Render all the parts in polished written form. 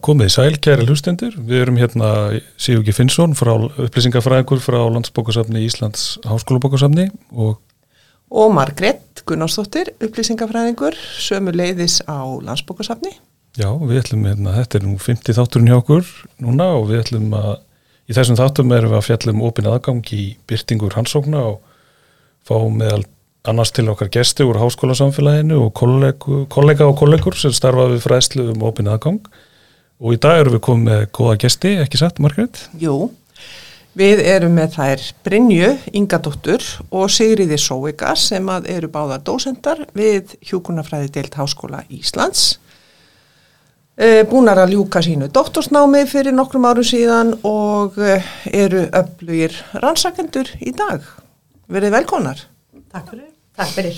komið í sæl, kæri hlustendur. Við erum hérna Sigurgeir Finnsson, upplýsingafræðingur frá Landsbókasafni Íslands Háskólabókasafni og Margrét Gunnarsdóttir, upplýsingafræðingur, sömuleiðis á Landsbókasafni. Já, við ætlum þetta nú 50 þátturinn hjá okkur núna og við ætlum í þessum þáttum erum við að fjalla opinn aðgang í birtingur rannsókna og fá meðal annars til okkar gesti úr háskólasamfélaginu og kollega og kollegur sem starfa við fræðslu opinn aðgang. Og í dag erum við komið með góða gesti, ekki satt, Margrét? Jú, við erum með þær Brynju Ingadóttur og Sigríði Sóika sem eru báðar dósentar við hjúkrunarfræðideild Háskóla Íslands. Búnar að ljúka sínu doktorsnámi fyrir nokkrum árum síðan og eru öflugir rannsakendur í dag. Verið velkomnar. Takk fyrir. Takk fyrir.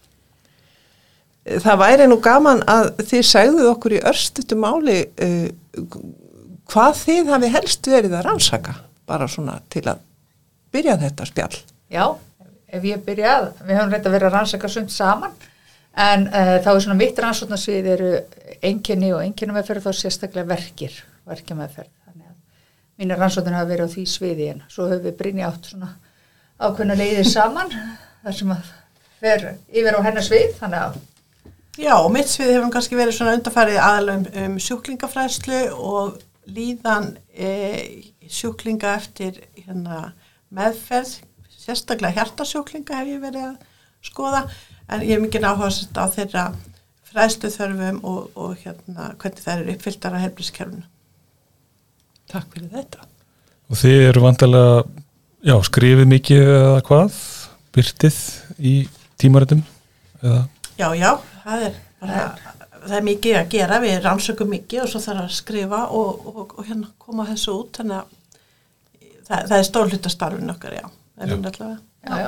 Það væri nú gaman að þið segðuð okkur í örstutu máli hvað þið hafi helst verið að rannsaka, bara svona til að byrja þetta spjall. Já, ef ég byrjað, við höfum reynt að vera að rannsaka sumt saman, en þá svona mitt rannsóknarsvið eru einkenni og einkennimeðferð þá sérstaklega verkjameðferð. Þannig að mínar rannsóknir hafa verið á því sviði en svo höfum við Brynja átt svona ákveðna leiðir saman, þar sem að fer yfir á hennar svið, þannig að Já, og mitt svið hefur kannski verið svona undanfarið aðalega sjúklingafræðslu og líðan sjúklinga eftir meðferð, sérstaklega hjartasjúklinga hef ég verið að skoða, en ég hef mikið áhuga á þeirra fræðsluþörfum og hvernig þær eru uppfylltar af heilbrigðiskerfinu. Takk fyrir þetta. Og þið eru vantarlega, skrifið mikið eða hvað, birtið í tímaritum eða? Já, það er mikið að gera, við rannsökum mikið og svo þarf að skrifa og koma þessu út, þannig að það er stór hluta starfinu okkar, Já.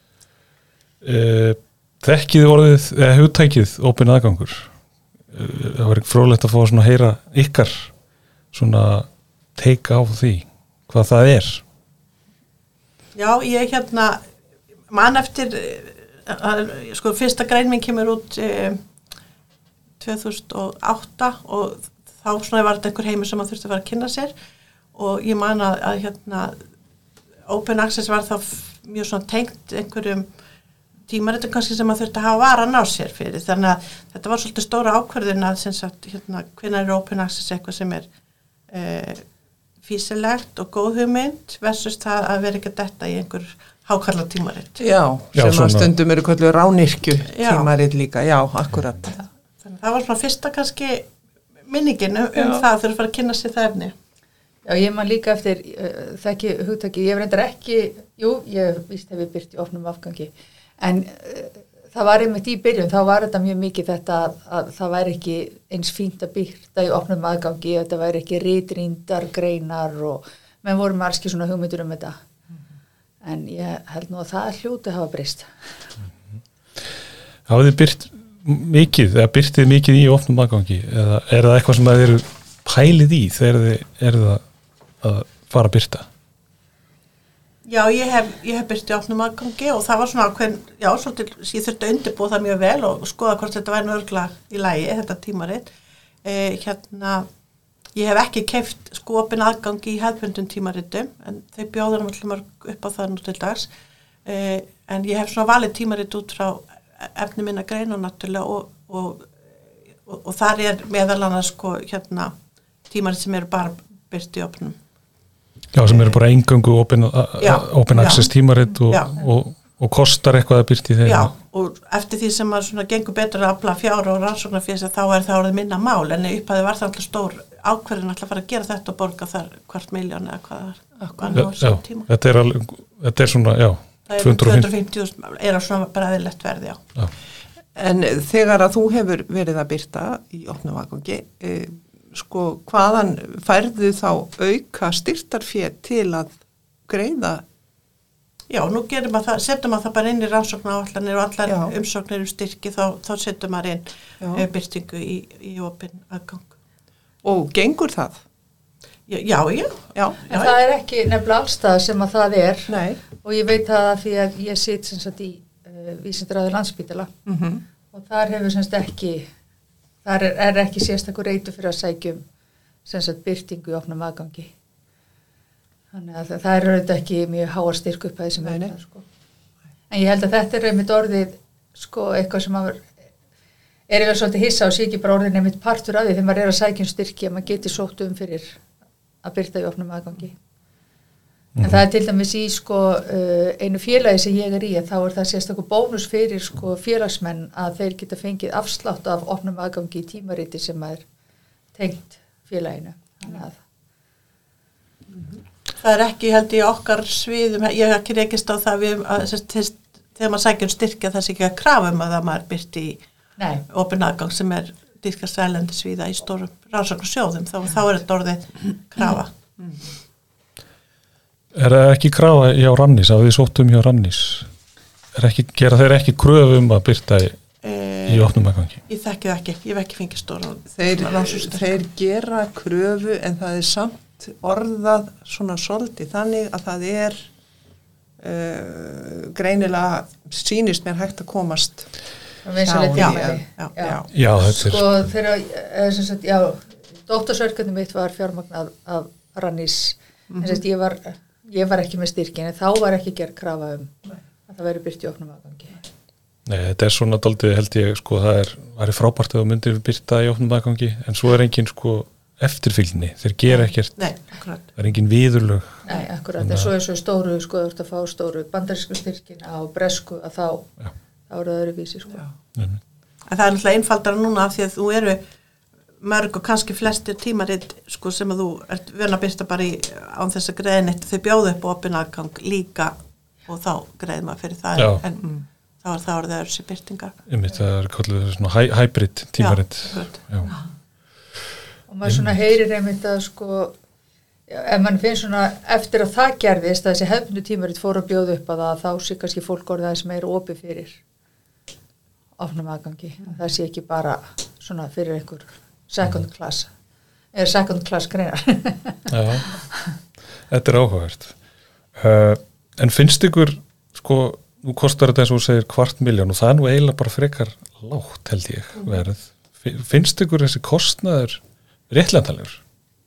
Þekkið orðið, eða hugtækið opinn aðgangur. Það var ekki fróðlegt að fá svona að heyra ykkar svona teika á því, hvað það er. Já, ég man eftir fyrsta grein mín kemur út 2008 og þá svona var þetta einhver heimur sem maður þurfti að vera að kynna sér og ég man að Open Access var þá mjög svona tengt einhverjum tímaritum kannski sem maður þurfti að hafa varan á sér fyrir, þannig að þetta var svolítið stóra ákvörðun að hvenær er Open Access eitthvað sem er fýsilegt og góð hugmynd versus það að vera ekki að detta í einhver hákarla tímarit. Já, sem að stundum eru köllu rányrkju tímarit líka, já, akkurat. Þannig það var svona fyrsta kannski minningin það þurfa að fara að kynna sér það efni. Já, ég man líka eftir þekki hugtaki, ég reyndar ekki, ég víst hef ég birt í opnum afgangi, en það var einmitt í byrjun, þá var þetta mjög mikið þetta að það væri ekki eins fínt að byrta í opnum aðgangi, þetta væri ekki ritrýndar greinar og menn voru með alls svona hugmyndur þetta. En ég held nú að það hljóti hafa breyst. Hafið þið byrt mikið, eða byrtið mikið í opnum aðgangi, eða er það eitthvað sem þið eru pælið í þegar þið eru að fara að byrta? Já, ég hef byrt í opnum aðgangi og það var svona svolítið, ég þurfti að undirbúa það mjög vel og skoða hvort þetta væri örugglega í lagi, þetta tímarit. Ég hef ekki keypt opinn aðgang í hefðbundum tímaritum, en þau bjóður alltaf mörg upp á það nú til dags. En ég hef svona valið tímarit út frá efni minna greina náttúrulega og þar er meðal annars tímarit sem eru bara birt í opnum. Já, sem eru bara eingöngu open access tímarit og kostar eitthvað að byrta í þeirra. Já, og eftir því sem maður svona gengur betur að afla fjár og rannsóknarfés þá er það orðið minna mál, en upphæði var það alltaf stór ákveðin alltaf að fara að gera þetta og borga þar 250.000 eða hvað tíma. Þetta er svona, 250.000 er svona bara eðlilegt verð, já. En þegar að þú hefur verið að byrta í opnum aðgangi, hvaðan færðu þá auka styrktarfé til að greiða? Já, nú setjum maður það bara inn í rannsóknaráætlanir og allar umsóknir styrki, þá setjum maður inn byrtingu í opinn aðgang. Og gengur það? Já. En það er ekki nefnilega allstað sem að það er. Nei. Og ég veit það að því að ég sit sem sagt í Vísindaráði Landspítala og þar hefur semst ekki, þar er ekki sérstakur reitur fyrir að sækjum sem sagt birtingu í opnum aðgangi. Þannig að það er auðvitað ekki mjög háar styrk upp að þessum það, sko. En ég held að þetta er einmitt orðið sko eitthvað sem maður er yfir svolítið hissa og sé ekki bara orðið einmitt partur af því þegar maður að sækja styrki að maður geti sótt fyrir að birta í opnum aðgangi. En það er til dæmis í sko einu félagi sem ég í að þá er það sérstakur bónus fyrir sko félagsmenn að þeir geta fengið afslátt af opnum aðgangi í tímariti sem er tengt félaginu. Þannig að það er ekki held í okkar sviðum, ég hef ekki rekist á það þegar maður sækjum styrkja það sé ekki að krafa að það maður byrti í opin aðgang sem dýrkast erlendis víða í stórum rannsóknarsjóðum, þá er þetta orðið krafa. Er það ekki krafa hjá Rannís, að við sóttum hjá Rannís? Gera þeir ekki kröfu að byrta í opnum aðgangi? Ég þekki það ekki, ég hef ekki fengið stóra. Þeir gera kröfu en það er samt orðað svona svolítið þannig að það er greinilega sýnist mér hægt að komast Já, sko þegar dóttorsverkefni mitt var fjármagnað af Rannís ég var ekki með styrkin en þá var ekki gerð krafa að það væri byrti í opnum aðgangi. Nei, þetta er svona dálítið held ég sko það er frábært að það myndir byrta í opnum aðgangi en svo er engin sko eftirfylgni, þeir gera ekkert það er engin viðurlög. Nei, akkurat, en svo er svo stóru sko þú ert að fá stóru bandarísku styrkin á bresku að þá er það öðruvísi sko. En það er náttúrulega einfaldara núna af því að þú eru mörg og kannski flestir tímarit sko sem að þú ert vön að byrta bara án þess að greiða neitt þau bjóðu upp á opin aðgang líka og þá greiðum maður fyrir það en þá er það orðið öðru sér byrtingar. Það er kallið svona hybrid tímarit. Já. Og maður svona heyrir einmitt að sko ef mann finnst svona eftir að það gerðist að þessi hefðbundu tímarit fór að bjóða upp að það þá sé kannski fólk orðið aðeins meira opið fyrir opnum aðgangi. Það sé ekki bara svona fyrir einhver second class greinar. Já, þetta er áhugavert. En finnst ykkur sko, nú kostar þetta eins og þú segir 250.000 og það er nú eiginlega bara frekar lágt held ég verið. Finnst ykkur þessi kostnaður réttlætanlegur?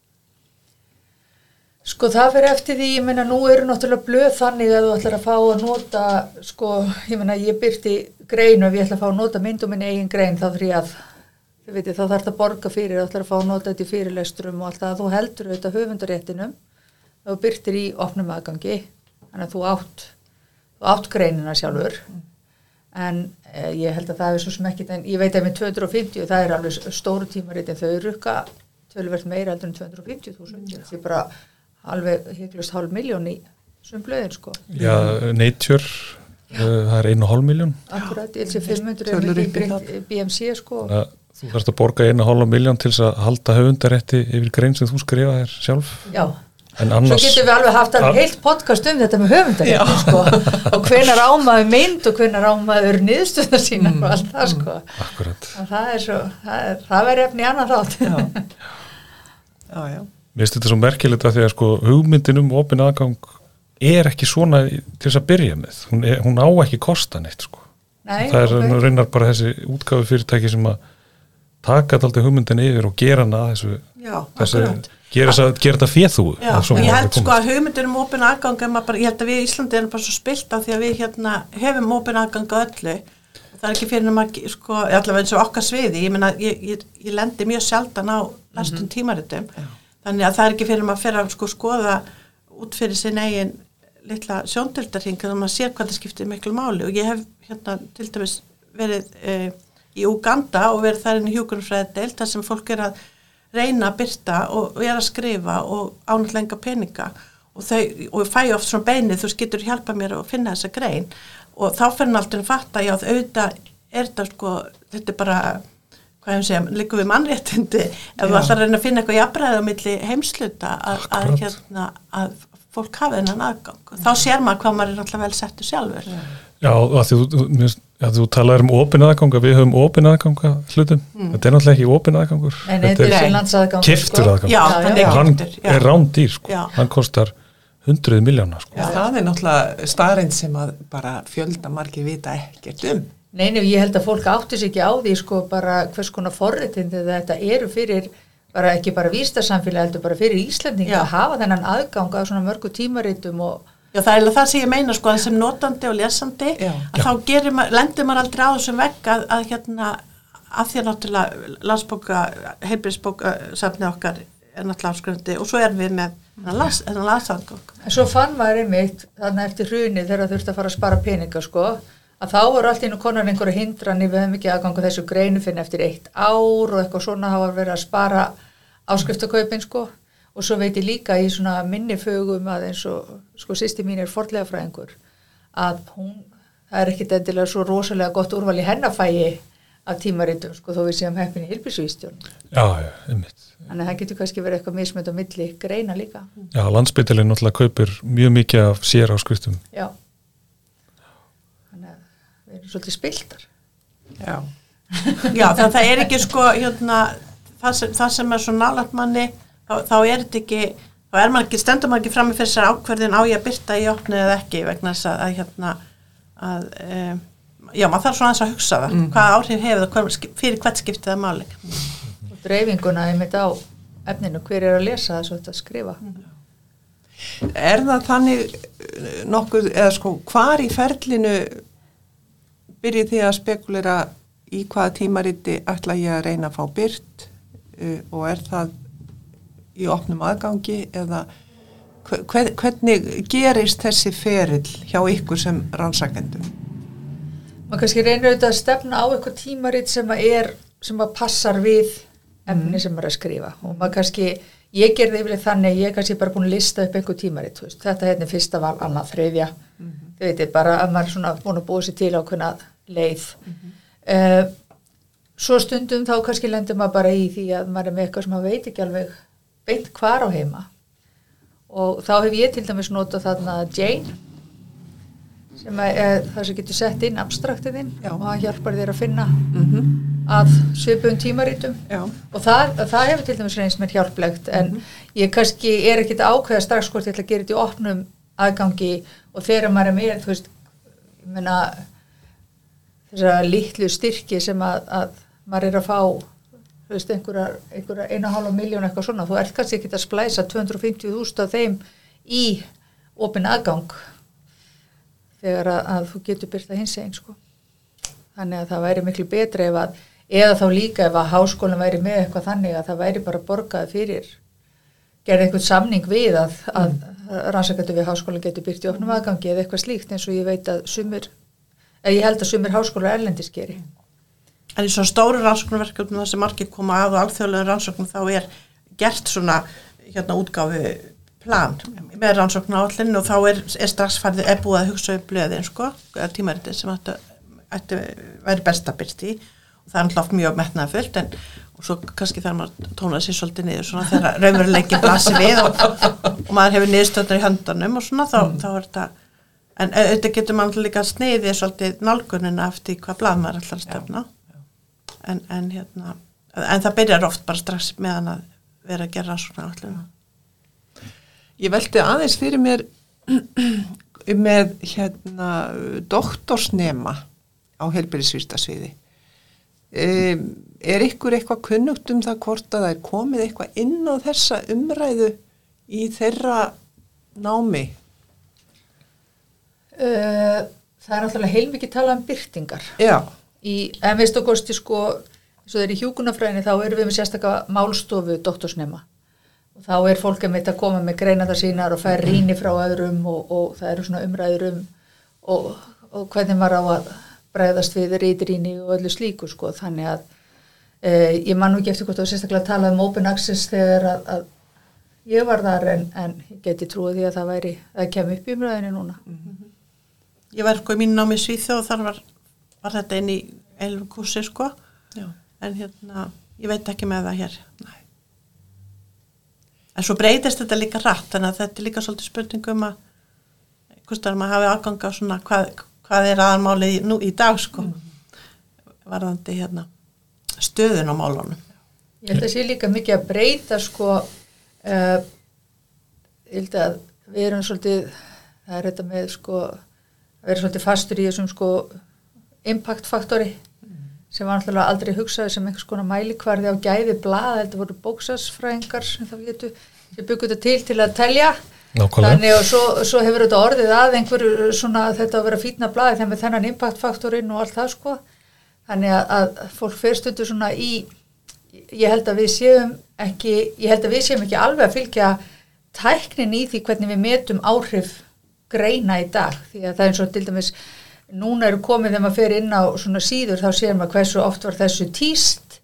Sko það fyrir eftir því, ég meina nú eru náttúrulega blöð þannig að þú ætlar að fá að nota, sko, ég meina ég byrti grein og ég ætla að fá að nota mynd og minn eigin grein þá þrý að, þið veitir, þá þarf það að borga fyrir, þú ætlar að fá að nota þetta í fyrirlesturum og alltaf að þú heldur þetta höfundaréttinum, þá byrtir í opnum aðgangi, þannig að þú átt greinina sjálfur, en ég held að það er svo sem ekkit, en ég veit að með 250 og það er alveg stóru tímarit en þau rukka töluvert meira heldur en 250.000, það er bara alveg hygglust 500.000 í sem blöðin sko. Já, Nature, það er 1,5 milljón. Akkurat, ég held sér 500 í BMC sko. Þú þarfst að borga 1,5 milljón til þess að halda höfundarétti yfir grein sem þú skrifa þér sjálf. Já, en annars, svo getum við alveg haft heilt podcast þetta með höfundarétti sko. Og hvenær ámaður mynd og hvenær ámaður niðurstöðar sína og allt það sko. Akkurat. Það er svo, það verður efni annan þátt. Já. Mér finnst þetta svo merkilegt að því að sko hugmyndin opin aðgang er ekki svona til þess að byrja með. Hún á ekki kosta neitt sko. Nei, það er raunar bara þessi útgáfu fyrirtæki sem að taka alltaf hugmyndin yfir og gera hana að þessu, gera þetta féþúu. Já, og ég held sko að hugmyndin opin aðgang ég held að við í Íslandi erum bara svo spilt af því að við hefum opin aðgang á öllu. Það er ekki fyrir að sko, allavega eins og okkar sviði, ég meina ég lendi mjög sjaldan á lestum tímaritum. Þannig að það er ekki fyrir maður að fyrir að skoða út fyrir sin eigin litla sjóndeildarhring þannig að maður sér hvað það skiptir miklu máli og ég hef til dæmis verið í Uganda og verið þar inn í hjúkrunarfræðideild þar sem fólk er að reyna að birta og er að skrifa og ánætlenga peninga og fæ oft svona beinið þú getur hjálpa mér að finna þessa grein og þá fyrir hann alltaf að fatta já auðvitað er þetta sko þetta er bara liggur við mannréttindi ef þú ætlar að reyna að finna eitthvað jafnræði á milli heimsluta að fólk hafi þennan aðgang og þá sér maður hvað maður er alltaf vel settur sjálfur. Já, þú talar opin aðgang við höfum opin aðgang hlutum þetta er náttúrulega ekki opin aðgangur þetta er landsaðgang keyptur aðgang já, hann er rándýr sko. Hann kostar 100 milljóna sko. Já, það er náttúrulega staðreind sem að bara fjölda margir vita ekkert Nei, ég held að fólk átti sig ekki á því sko bara hvers konar forréttindi þetta eru fyrir bara ekki bara vísindasamfélag heldur bara fyrir Íslendinga Já. að hafa þennan aðgang að svona mörgu tímaritum og Já, það er það sem ég meina sko, sem notandi og lesandi, Já. að þá lendir maður aldrei á þessum vegg að hérna, að því að náttúrulega landsbóka, heilbrigðisbókasafnið okkar er náttúrulega áskrifandi og svo erum við með þennan lasaðgang. en svo fann maður einmitt þarna eftir hrunið þegar það þurfti að fara að spara peninga sko, að þá voru allt í nú konar einhverju hindranir, við hefum ekki aðgangu þessu greinu fyrir eftir 1 ár og eitthvað svona hafa verið að spara áskriftakauppin sko. Og svo veit ég líka í svona minni fögum að eins og sko systir mín er fornleifafræðingur að það er ekkit endilega svo rosalega gott úrval í hennafægi af tímaritum sko þó við séum heppin í heilbrigðisvísitjórn. Já, einmitt. Þannig að það getur kannski verið eitthvað mismönd á milli greina líka. Já, Landspítalinn náttúrulega kaupir mjög mikið af sér áskriftum. Já. Þannig að við erum svolítið spiltar. Já. Já, þannig að það er ekki sko, hérna, það sem er svo nálægt manni, þá er þetta ekki, þá er maður ekki, stendur maður ekki fram með fyrir þessar ákvörðin á ég að birta í opnu eða ekki vegna þess að hérna, já, maður þarf svona aðeins að hugsa það, hvaða áhrif hefur það, fyrir hvert skiptið það máli. Og dreifinguna einmitt á efninu, hver er að lesa það svo þetta að skrifa. Er það þannig nokkuð, eða sko, hvar í ferlinu byrjið þið að spekulera í hvaða tímariti ætla ég að reyna að fá byrt og er það í opnum aðgangi eða hvernig gerist þessi ferill hjá ykkur sem rannsakendum? Maður kannski reynir auðvitað að stefna á eitthvað tímarit sem að passar við efni sem maður er að skrifa og maður kannski, ég gerði yfirlega þannig, ég er kannski bara búin að lista upp einhver tímarit, veist, þetta hérna er fyrsta val, annað, þriðja, þau veitir bara að maður er svona búin að búa sér til ákveðna leið. Svo stundum þá kannski lendur maður bara í því að maður er með eitthvað sem maður veit ekki alveg beint hvar á heima og þá hef ég til dæmis notað þarna Jane sem er það sem getur sett inn abstraktiðinn og það hjálpar þér að finna að svipuðum tímaritum og það hefur til dæmis reynst mér hjálplegt en ég kannski er ekkit ákveða strax hvort ég ætla að gera þetta í opnum aðgangi og þegar maður er með þú veist, ég meina þessar litlu styrki sem að maður er að fá þú veist, einhverja 1,5 milljón eitthvað svona, þú ert kannski ekki að splæsa 250.000 af þeim í opinn aðgang þegar að þú getur byrta hins einn sko. Þannig að það væri miklu betra eða þá líka ef að háskólinn væri með eitthvað þannig að það væri bara borgað fyrir gerði einhvern samning við að rannsakendur við háskólinn getur byrt í opnum aðgangi eða eitthvað slíkt eins og ég veit að ég held að sumir háskólar erlendis geri. En í svona stóru rannsóknarverkefnum þar sem margir koma að og alþjóðlegum rannsóknum þá er gert svona hérna útgáfu plan með rannsóknaráætlun og þá er strax búið að hugsa um blöðin sko, tímaritið sem ætti væri best að byrta í og það er alltaf mjög metnaðarfullt og svo kannski þarf maður að tóna sér svolítið niður svona þegar raunveruleikin blasir við og maður hefur niðurstöðnar í höndunum og svona þá er þetta en auðvitað getur maður líka sniðið svolítið nálgunina eftir hvað blað maður ætlar að stefna en það byrjar oft bara strax meðan að vera að gera svona átlum. Ég velti aðeins fyrir mér með doktorsnema á heilbrigðisvísindasviði. Er ykkur eitthvað kunnugt um það hvort að það er komið eitthvað inn á þessa umræðu í þeirra námi? Það er náttúrulega heilmikið talað um birtingar. Já. Í MSD-kosti sko, eins og þeir í hjúkrunarfræðinni þá erum við með sérstaka málstofu doktorsnema og þá er fólk að koma með greinarnar sínar og fær rýni frá öðrum og það eru svona umræður og hvernig maður á að bregðast við ritrýni og öllu slíku sko, þannig að ég man nú ekki eftir hvort það var sérstaklega að tala um open access þegar að ég var þar en ég geti trúið því að það kemur upp í umræðinni núna. Ég var sko í mínu námi í Svíþjóð og þar var þetta inn í eilum kursi sko. Já. En ég veit ekki með það hér. Nei. En svo breytist þetta líka rætt, þannig að þetta er líka svolítið spurningum að hvort maður hafi aðgang á svona hvað er aðalmálið nú í dag sko. Varðandi stöðun á málunum. Ég held að sé líka mikið að breyta sko, ég held að við erum svolítið, það er þetta með sko, að vera svolítið fastur í þessum sko impact-faktori sem var náttúrulega aldrei hugsaði sem einhvers konar mælikvarði á gæði blaða, þetta voru bóksasfræðingar sem það getur, sem byggur þetta til að telja. Nákvæmlega. Þannig og svo hefur þetta orðið að einhverju svona þetta að vera fínna blaði þegar með þennan impactfaktorinn og allt það sko. Þannig að fólk fer stundur svona ég held að við séum ekki alveg að fylgja tæknin í því hvernig við metum áhrif greina í dag, því að það er eins og til dæmis núna eru komið þegar maður fer inn á svona síður þá sér maður hversu oft var þessu tíst,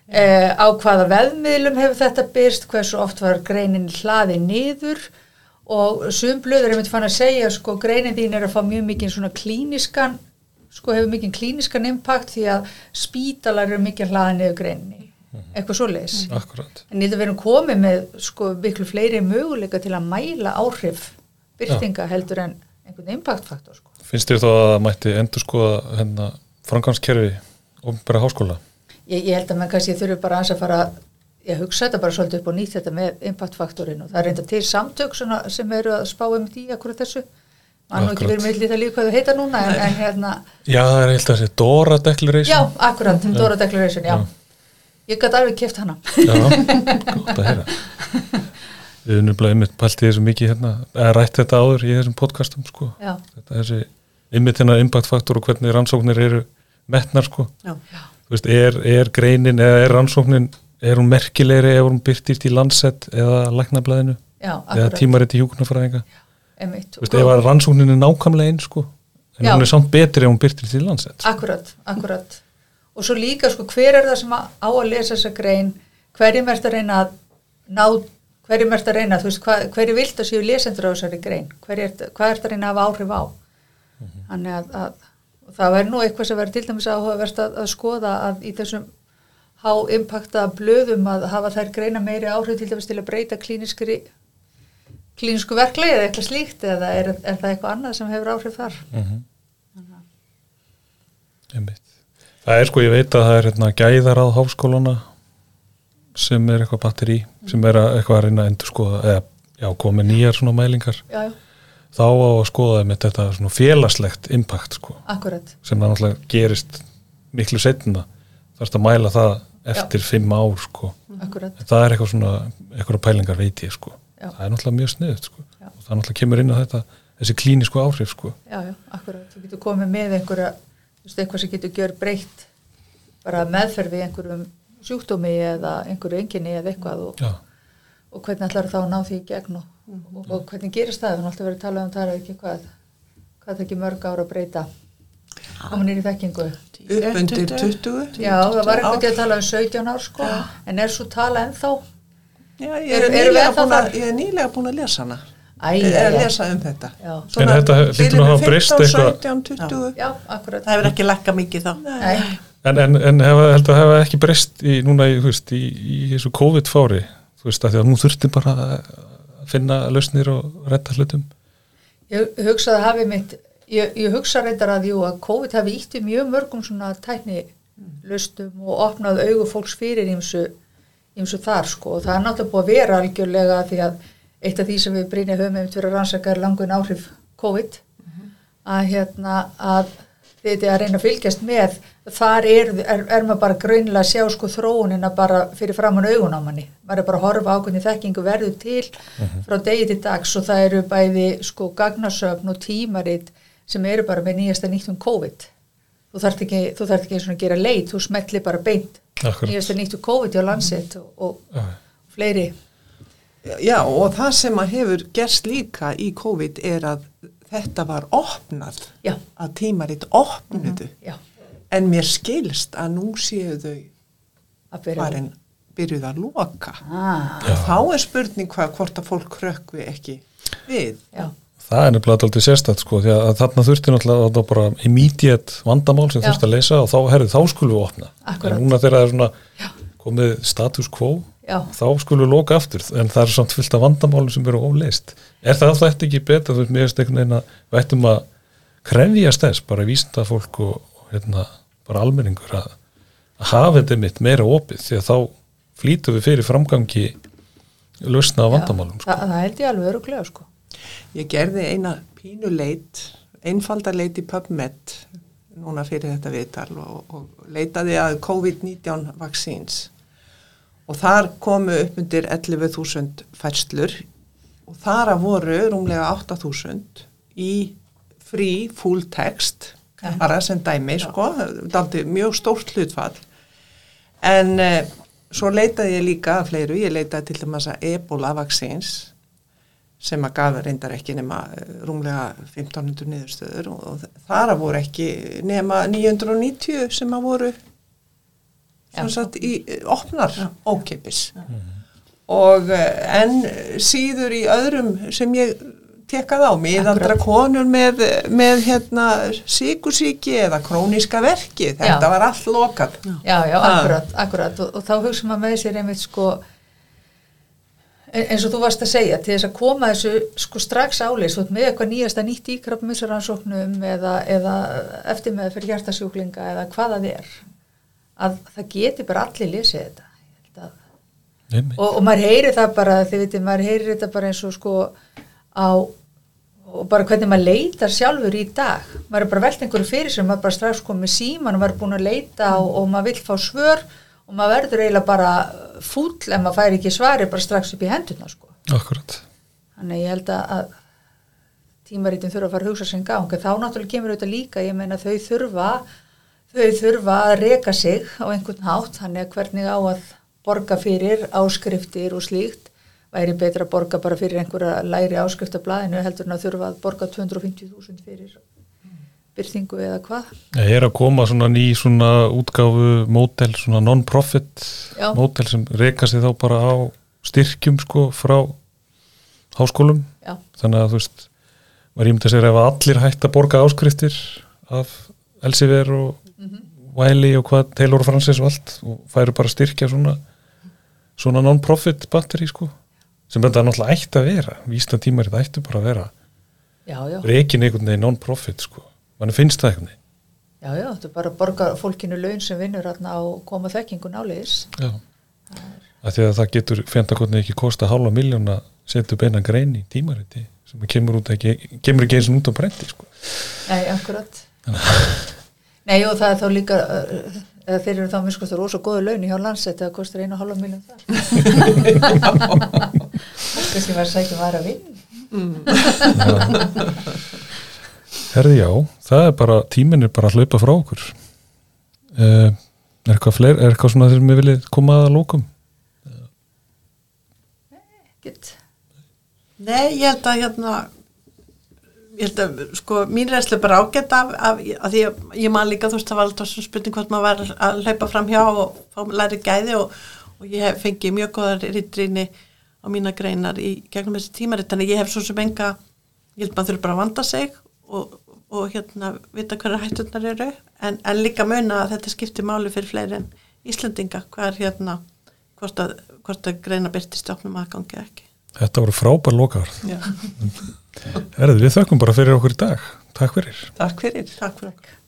á hvaða veðmiðlum hefur þetta byrst, hversu oft var greinin hlaðið niður og sum blöður er myndi fann að segja sko greinin þín að fá mjög mikið svona klíniskan, sko hefur mikið klíniskan impact því að spítalar eru mikið hlaðið niður greininni, eitthvað svoleiðis. Akkurat. En þetta verðum komið með sko miklu fleiri möguleika til að mæla áhrif byrtinga heldur en einhvern impactfaktor sko. Finnst þér þá að það mætti endurskoða framgangskerfi opinbera háskóla? Ég held að mann kannski þurfi bara aðeins að fara að hugsa þetta bara svolítið upp og nýtt þetta með impactfaktorinn og það er reynda til samtök sem eru að spá í akkurat þessu. Man nú ekki verið með lítið að líka hvað þau heita núna en hérna. Já, það er eilt að þessi DORA Declaration. Já, akkurat, DORA Declaration, já. Ég gat alveg keypt hana. Já, gott að heyra. Við erum nefnilega einmitt pælt í þessu mikið rætt þetta áður í þessum podcastum sko. Já. Þetta þessi einmitt impactfaktor og hvernig rannsóknir eru metnar sko. Já. Þú veist, er greinin eða rannsóknin, hún merkilegri ef hún birtist í Lancet eða Læknablaðinu? Já, akkurat. Eða tímariti hjúkrunarfræðinga? Já, einmitt. Þú veist, ef rannsóknin er nákvæmlega eins sko, en hún er samt betri ef hún birtist í Lancet. Akkurat. Og svo líka sko, hver er það sem á að lesa þessa grein, hverjum ert að reyna að ná, þú veist, hverju vilt að séu lesendur á þessari grein, hvað ert að reyna að hafa áhrif á. Þannig að það væri nú eitthvað sem verður til dæmis áhugavert að skoða að í þessum impacta blöðum að hafa þær greina meiri áhrif til dæmis til að breyta klínisku verklegi eða eitthvað slíkt eða er það eitthvað annað sem hefur áhrif þar. Einmitt. Það er sko, ég veit að það er gæðarað háskólana sem er eitthvað batteri sem er eitthvað að reyna að endurskoða eða komið nýjar svona mælingar. Já. Þá á að skoða með þetta svona félagslegt impact sko. Akkurat. Sem það náttúrulega gerist miklu seinna. Þarfst að mæla það eftir 5 ár sko. Akkurat. En það er eitthvað svona, eitthvað pælingar veit ég sko. Já. Það er náttúrulega mjög sniðugt sko. Já. Og það náttúrulega kemur inn á þetta, þessi klínisku áhrif sko. Já, akkurat. Þú getur komið með einhverja, þú veist, eitthvað sem getur gjör breytt bara meðferð við einhverjum sjúkdómi eða einhverju einkenni eða eitthvað og hvernig ætlar þá að ná því í gegn og hvernig gerist það, við alltaf verið að tala um það er ekki hvað það ekki mörg ára að breyta komin inn í þekkingu upp undir 20 já, það var einhvern að tala um 17 ár sko, en er svo tala ennþá já, ég er nýlega búin að lesa hana að lesa þetta en þetta hlýtur að hafa breyst eitthvað 15, 17, 20 já, akkurat það hefur ekki lækkað mikið þá nei. En held að hafa ekki breyst núna í þessu COVID-fári þú veist, að því að nú þurfti bara að finna lausnir og redda hlutum. Ég hugsaði hafi mitt, ég hugsa reyndar að COVID hafi ítt við mjög mörgum svona tækni lausnum og opnað augu fólks fyrir ýmsu þar sko og það er náttúrulega búið að vera algjörlega því að eitt af því sem við Brynja höfum einmitt verið að rannsaka er langun áhrif COVID að þetta að reyna að fylgjast með þar er maður bara greinilega að sjá sko þróunina bara fyrir framan augun á manni maður er bara að horfa á hvernig þekkingu verður til frá degi til dags og það eru bæði sko gagnasöfn og tímarit sem eru bara með nýjasta nýtt COVID þú þarft ekki eins og að gera leit þú smelli bara beint nýjasta nýtt COVID hjá Lancet og fleiri Já og það sem að hefur gerst líka í COVID er að þetta var opnað að tímarit opnuðu en mér skilst að nú séu þau byrjuð að loka þá er spurning hvort að fólk krökkvi ekki við Það er nefnilega aldrei sérstætt sko því að þarna þurfti náttúrulega bara immediate vandamál sem þurfti að leysa og þá skulum við opna en núna þegar það er svona komið status quo þá skulum við loka aftur en það er samt fullt af vandamálum sem eru óleist er það ekki betra þú veist mér veist einhvern veginn að við ættum að krefjast þess bara vísinda fólk og bara almenningur að hafa þetta mitt meira opið því að þá flýtum við fyrir framgangi lausna á vandamálum sko. Það held ég alveg örugglega sko Ég gerði eina pínuleit einfaldarleit í PubMed núna fyrir þetta viðtal og leitaði að COVID-19 vaccines og þar komu upp undir 11.000 færslur og þar að voru rúmlega 8.000 í free full text bara sem dæmi sko, dálítið mjög stórt hlutfall en svo leitaði ég líka að fleiru, ég leitaði til dæmis að Ebola vaccines sem að gaf reyndar ekki nema rúmlega 1500 niðurstöður og þar að voru ekki nema 990 sem að voru sem sagt í opnar ókeypis og en síður í öðrum sem ég tekað á miðaldra konur með sykursýki eða króníska verki, þetta var allt lokað. Já, akkurat og þá hugsa maður með sér einmitt sko eins og þú varst að segja, til þess að koma þessu sko strax áleis með eitthvað nýjasta nýtt í krabbameinsrannsóknum eða eftirmeðferð fyrir hjartasjúklinga eða hvað það að það geti bara allir lesið þetta og maður heyri það bara, þið veitir, maður heyri þetta bara eins og sko á og bara hvernig maður leitar sjálfur í dag maður bara velt einhverju fyrir sem maður bara strax komið síman og maður er búin að leita og maður vill fá svör og maður verður eiginlega bara fúll ef maður fær ekki svari bara strax upp í hendurna sko. Akkurat. Þannig ég held að tímaritin þurfa að fara að hugsa sem gang þá náttúrulega kemur auðvitað líka, ég meina þau þurfa að reka sig á einhvern hátt, þannig að hvernig á að borga fyrir áskriftir og slíkt væri betra að borga bara fyrir einhverja lægri áskriftablaðinu heldur en að þurfa að borga 250.000 fyrir byrtingu eða hvað. Það er að koma svona ný svona útgáfu módel, svona non-profit módel sem reka sig þá bara á styrkjum sko frá háskólum. Já. Þannig að þú veist, maður ímyndar sér ef allir hægt að borga áskriftir af Elsevier og Wiley og hvað Taylor og Francis og allt og færu bara styrkja svona non-profit batteri sko sem þetta náttúrulega ætti að vera. Vísna tímar þetta ætti bara að vera. Já. Rekin einhvern veginn non-profit sko. Mann finnst það eitthvað. Já, þetta er bara að borga fólkinu laun sem vinnur þarna á koma þekkingu náleiðis. Já, að því að það getur fjöndakotni ekki kosta 500.000 að setja upp einan grein í tímariti sem kemur ekki eins og út á bretti, sko. Nei, akkurat. Nei, og það er þá líka, þeir eru þá minnskostur rosa góðu laun hjá Lancet, það kostar 1,5 milljón þar. Kannski var það ekki var að vinna. Herði já, það er bara, tíminn er bara að hlaupa frá okkur. Er eitthvað svona þegar við viljum koma að lókum? Ekkert. Nei, ég held að sko, mín reynsla bara ágætt af því ég man líka, þú veist, það var alltaf svona spurning hvort maður var að hlaupa fram hjá og fá læri gæði og ég hef fengið mjög góðar ritrýni á mína greinar í gegnum þessi tímarit, þannig ég hef svo sem enga, ég held maður þurfi bara að vanda sig og vita hverja hætturnar eru en líka muna að þetta skiptir máli fyrir fleiri en Íslendinga hvort að greina birtist opnum aðgangi ekki. Þetta voru frábær lokaorð. Við þökkum bara fyrir okkur í dag. Takk fyrir. Takk fyrir. Takk fyrir okkur.